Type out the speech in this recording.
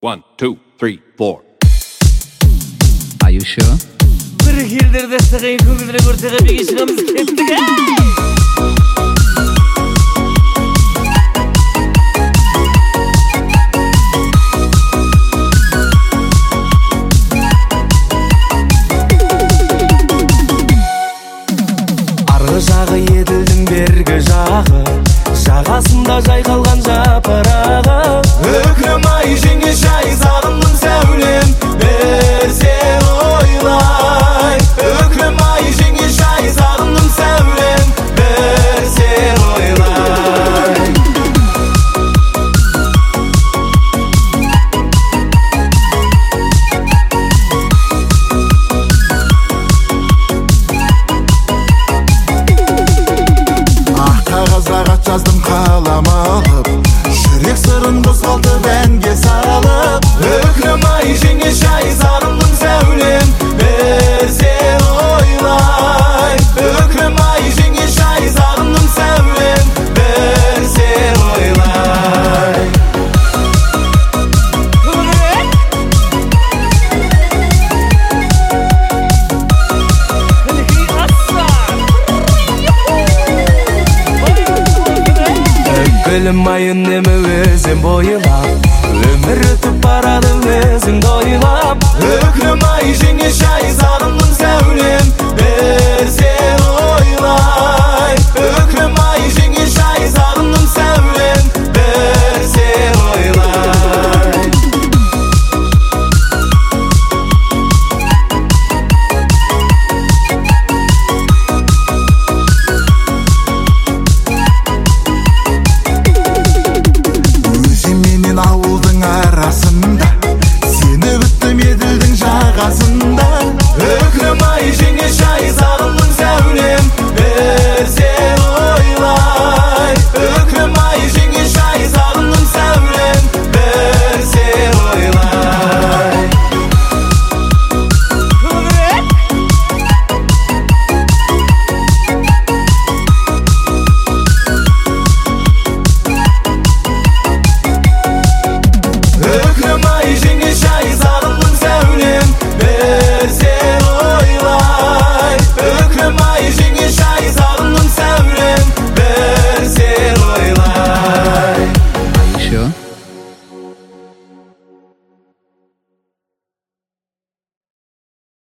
1, 2, 3, 4. Are you sure? Bir yerlerde sığayın köngülüne görsege bir işimiz kettik. Argı jağı edildim bergi jağı, жағасында жайқалған жапырағы. Өкрем ай жеңгеш ай сағындым сәулем, берсең ойлай. Өкрем ай жеңгеш ай сағындым сәулем, берсең ойлай. Қағазға жаздым қалам алып, жүрек сырын қозғалтып әнге салып. Өкрем ай жеңгеш ай сағындым сәулем, берсең ойлай. Өкрем ай жеңгеш ай сағындым сәулем, берсең ойлай. Gülüm ayın nemi özüm boyulap, ömür ötüp baradı özüңді ойлап.